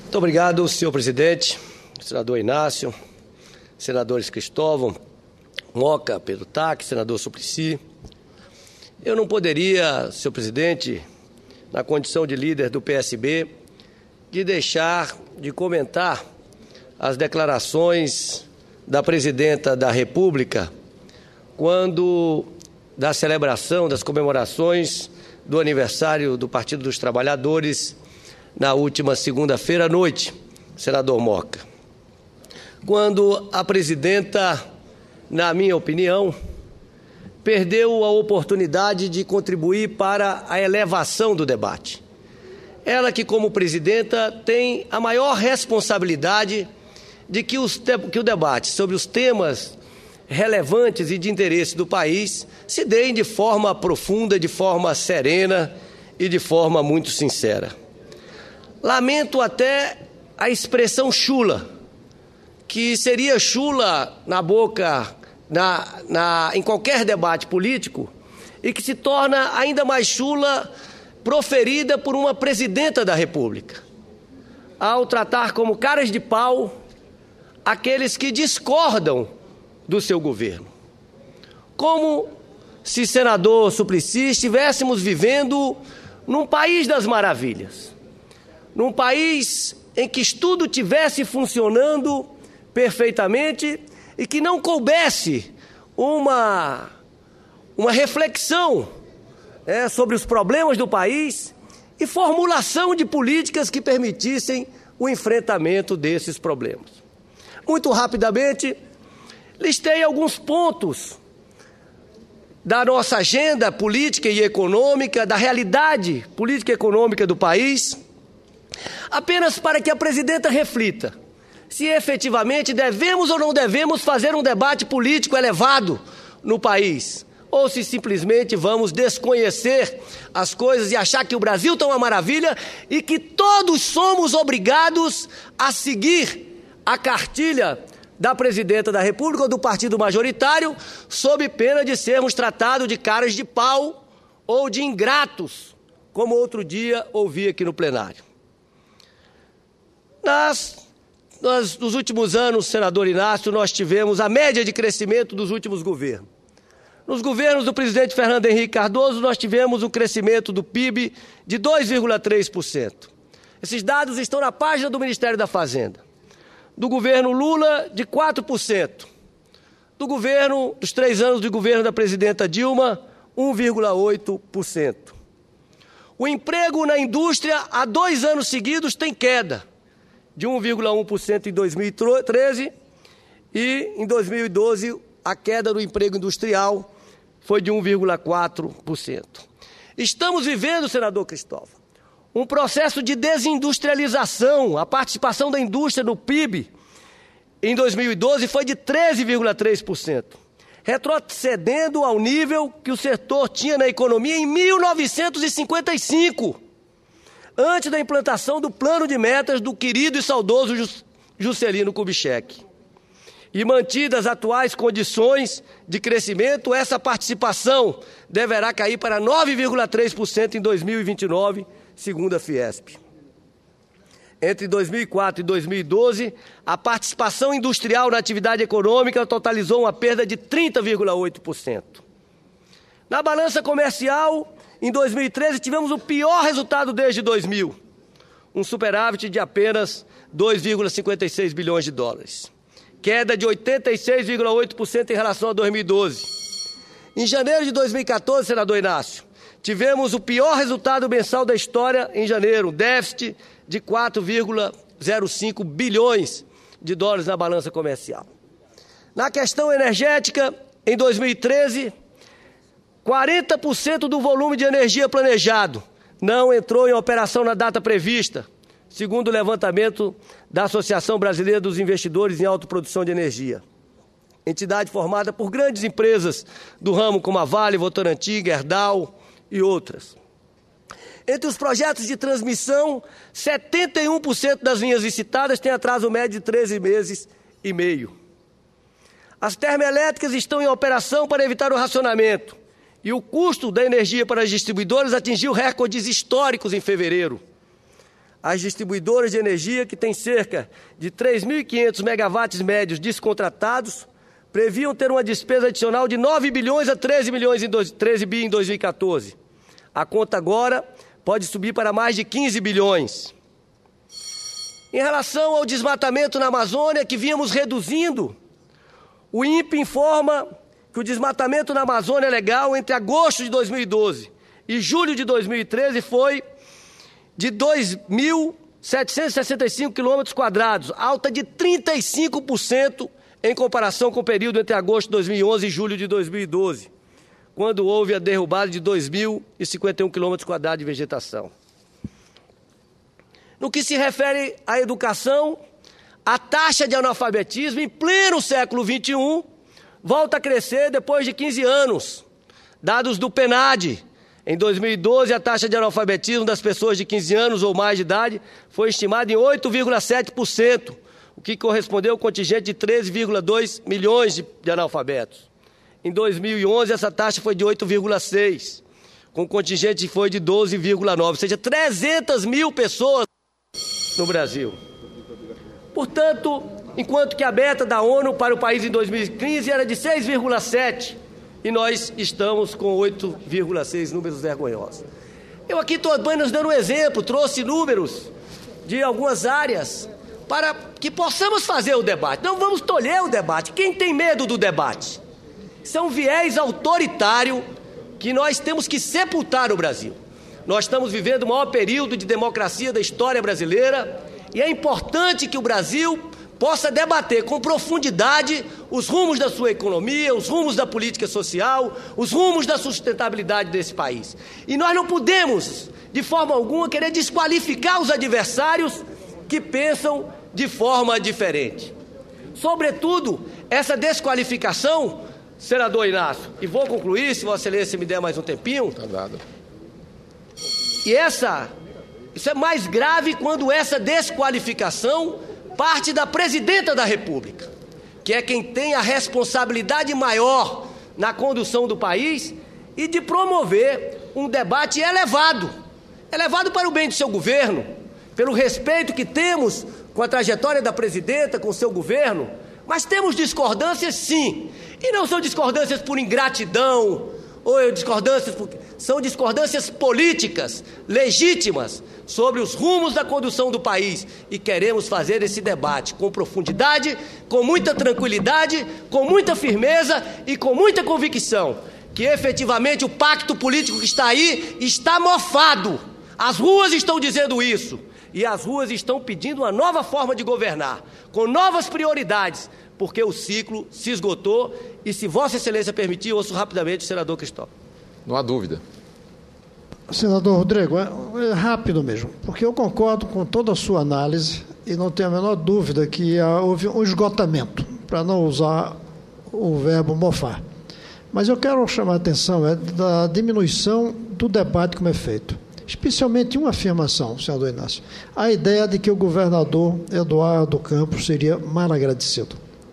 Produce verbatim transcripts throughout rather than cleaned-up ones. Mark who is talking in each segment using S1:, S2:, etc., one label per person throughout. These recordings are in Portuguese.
S1: Muito obrigado, senhor presidente, senador Inácio, senadores Cristóvão, Moca, Pedro Taques, senador Suplicy. Eu não poderia, senhor presidente, na condição de líder do P S B, de deixar de comentar as declarações da presidenta da República quando da celebração das comemorações do aniversário do Partido dos Trabalhadores na última segunda-feira à noite, senador Moca. Quando a presidenta, na minha opinião, perdeu a oportunidade de contribuir para a elevação do debate. Ela que, como presidenta, tem a maior responsabilidade de que, os, que o debate sobre os temas relevantes e de interesse do país se deem de forma profunda, de forma serena e de forma muito sincera. Lamento até a expressão chula, que seria chula na boca, na, na, em qualquer debate político, e que se torna ainda mais chula proferida por uma presidenta da República, ao tratar como caras de pau aqueles que discordam do seu governo. Como se, senador Suplicy, estivéssemos vivendo num país das maravilhas, num país em que tudo tivesse funcionando perfeitamente e que não coubesse uma, uma reflexão é, sobre os problemas do país e formulação de políticas que permitissem o enfrentamento desses problemas. Muito rapidamente, listei alguns pontos da nossa agenda política e econômica, da realidade política e econômica do país, apenas para que a presidenta reflita se efetivamente devemos ou não devemos fazer um debate político elevado no país, ou se simplesmente vamos desconhecer as coisas e achar que o Brasil está uma maravilha e que todos somos obrigados a seguir a cartilha da presidenta da República ou do partido majoritário, sob pena de sermos tratados de caras de pau ou de ingratos, como outro dia ouvi aqui no plenário. Nas, nas, nos últimos anos, senador Inácio, nós tivemos a média de crescimento dos últimos governos. Nos governos do presidente Fernando Henrique Cardoso, nós tivemos o crescimento do P I B de dois vírgula três por cento. Esses dados estão na página do Ministério da Fazenda. Do governo Lula, de quatro por cento. Do governo, dos três anos de governo da presidenta Dilma, um vírgula oito por cento. O emprego na indústria, há dois anos seguidos, tem queda, de um vírgula um por cento em dois mil e treze e, em dois mil e doze, a queda do emprego industrial foi de um vírgula quatro por cento. Estamos vivendo, senador Cristóvão, um processo de desindustrialização. A participação da indústria no P I B em dois mil e doze foi de treze vírgula três por cento, retrocedendo ao nível que o setor tinha na economia em mil novecentos e cinquenta e cinco, antes da implantação do plano de metas do querido e saudoso Juscelino Kubitschek. E mantidas as atuais condições de crescimento, essa participação deverá cair para nove vírgula três por cento em dois mil e vinte e nove, segundo a Fiesp. Entre dois mil e quatro e dois mil e doze, a participação industrial na atividade econômica totalizou uma perda de trinta vírgula oito por cento. Na balança comercial, em dois mil e treze, tivemos o pior resultado desde dois mil, um superávit de apenas dois vírgula cinquenta e seis bilhões de dólares. Queda de oitenta e seis vírgula oito por cento em relação a dois mil e doze. Em janeiro de dois mil e quatorze, senador Inácio, tivemos o pior resultado mensal da história em janeiro, um déficit de quatro vírgula zero cinco bilhões de dólares na balança comercial. Na questão energética, em dois mil e treze, quarenta por cento do volume de energia planejado não entrou em operação na data prevista, segundo o levantamento da Associação Brasileira dos Investidores em Autoprodução de Energia, entidade formada por grandes empresas do ramo como a Vale, Votorantim, Gerdau e outras. Entre os projetos de transmissão, setenta e um por cento das linhas licitadas têm atraso médio de treze meses e meio. As termoelétricas estão em operação para evitar o racionamento e o custo da energia para as distribuidoras atingiu recordes históricos em fevereiro. as distribuidoras de energia, que têm cerca de três mil e quinhentos megawatts médios descontratados, previam ter uma despesa adicional de nove bilhões a treze bilhões em treze bi em dois mil e quatorze. A conta agora pode subir para mais de quinze bilhões. Em relação ao desmatamento na Amazônia, que vínhamos reduzindo, o I N P E informa que o desmatamento na Amazônia legal entre agosto de dois mil e doze e julho de dois mil e treze foi de dois mil setecentos e sessenta e cinco quilômetros quadrados, alta de trinta e cinco por cento em comparação com o período entre agosto de dois mil e onze e julho de dois mil e doze, quando houve a derrubada de dois mil e cinquenta e um quilômetros quadrados de vegetação. No que se refere à educação, a taxa de analfabetismo em pleno século vinte e um volta a crescer depois de quinze anos. Dados do PNAD, em dois mil e doze, a taxa de analfabetismo das pessoas de quinze anos ou mais de idade foi estimada em oito vírgula sete por cento, o que correspondeu ao contingente de treze vírgula dois milhões de, de analfabetos. Em dois mil e onze, essa taxa foi de oito vírgula seis por cento, com o contingente foi de doze vírgula nove por cento, ou seja, trezentas mil pessoas no Brasil. Portanto, enquanto que a meta da ONU para o país em dois mil e quinze era de seis vírgula sete, e nós estamos com oito vírgula seis, números vergonhosos. Eu aqui estou apenas dando um exemplo, trouxe números de algumas áreas para que possamos fazer o debate. Não vamos tolher o debate. Quem tem medo do debate? Isso é um viés autoritário que nós temos que sepultar no Brasil. Nós estamos vivendo o maior período de democracia da história brasileira e é importante que o Brasil possa debater com profundidade os rumos da sua economia, os rumos da política social, os rumos da sustentabilidade desse país. E nós não podemos, de forma alguma, querer desqualificar os adversários que pensam de forma diferente. Sobretudo, essa desqualificação, senador Inácio, e vou concluir, se Vossa Excelência me der mais um tempinho.
S2: Tá dado.
S1: E essa, isso é mais grave quando essa desqualificação parte da presidenta da República, que é quem tem a responsabilidade maior na condução do país e de promover um debate elevado, elevado para o bem do seu governo, pelo respeito que temos com a trajetória da presidenta, com o seu governo, mas temos discordâncias sim, e não são discordâncias por ingratidão, ou discordâncias, são discordâncias políticas, legítimas, sobre os rumos da condução do país, e queremos fazer esse debate com profundidade, com muita tranquilidade, com muita firmeza e com muita convicção, que efetivamente o pacto político que está aí está mofado. As ruas estão dizendo isso, e as ruas estão pedindo uma nova forma de governar, com novas prioridades, porque o ciclo se esgotou. E se Vossa Excelência permitir, eu ouço rapidamente o senador Cristóvão.
S2: Não há dúvida.
S3: Senador Rodrigo, é, é rápido mesmo, porque eu concordo com toda a sua análise e não tenho a menor dúvida que há, houve um esgotamento, para não usar o verbo mofar. Mas eu quero chamar a atenção é, da diminuição do debate como é feito. Especialmente uma afirmação, senador Inácio, a ideia de que o governador Eduardo Campos seria mal agradecido.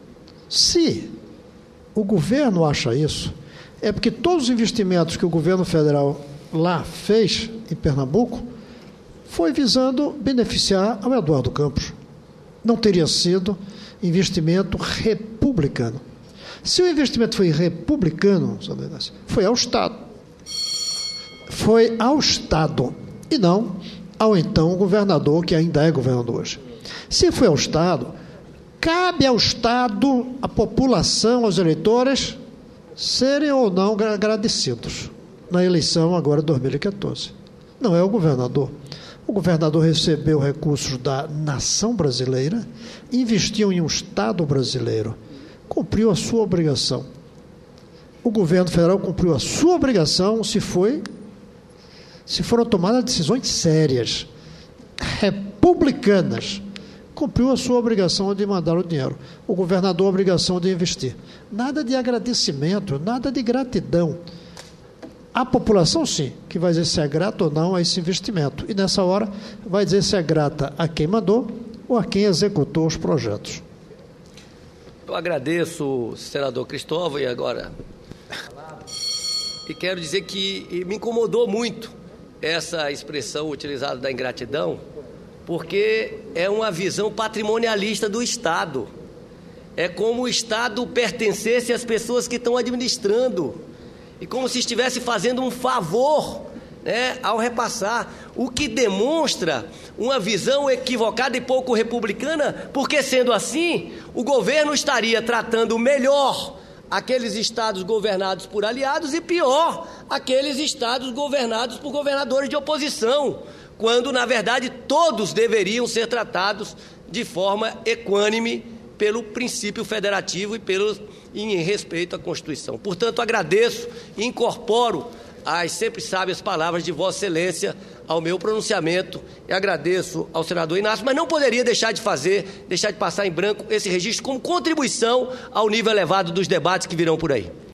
S3: Se o governo acha isso, é porque todos os investimentos que o governo federal lá fez em Pernambuco foi visando beneficiar ao Eduardo Campos. Não teria sido investimento republicano. Se o investimento foi republicano, senador Inácio, foi ao Estado. Foi ao Estado e não ao então governador, que ainda é governador hoje. Se foi ao Estado, cabe ao Estado, à população, aos eleitores, serem ou não agradecidos na eleição agora de dois mil e quatorze. Não é o governador. O governador recebeu recursos da nação brasileira, investiu em um Estado brasileiro, cumpriu a sua obrigação. O governo federal cumpriu a sua obrigação se foi, se foram tomadas decisões sérias, republicanas. Cumpriu a sua obrigação de mandar o dinheiro. O governador a obrigação de investir. Nada de agradecimento, nada de gratidão. A população, sim, que vai dizer se é grata ou não a esse investimento. E, nessa hora, vai dizer se é grata a quem mandou ou a quem executou os projetos.
S1: Eu agradeço, senador Cristóvão, e agora... E quero dizer que me incomodou muito essa expressão utilizada da ingratidão, porque é uma visão patrimonialista do Estado. É como o Estado pertencesse às pessoas que estão administrando, e como se estivesse fazendo um favor, né, ao repassar, o que demonstra uma visão equivocada e pouco republicana, porque, sendo assim, o governo estaria tratando melhor aqueles estados governados por aliados e, pior, aqueles estados governados por governadores de oposição, quando, na verdade, todos deveriam ser tratados de forma equânime pelo princípio federativo e pelo, em respeito à Constituição. Portanto, agradeço e incorporo as sempre sábias palavras de Vossa Excelência ao meu pronunciamento e agradeço ao senador Inácio, mas não poderia deixar de fazer, deixar de passar em branco esse registro como contribuição ao nível elevado dos debates que virão por aí.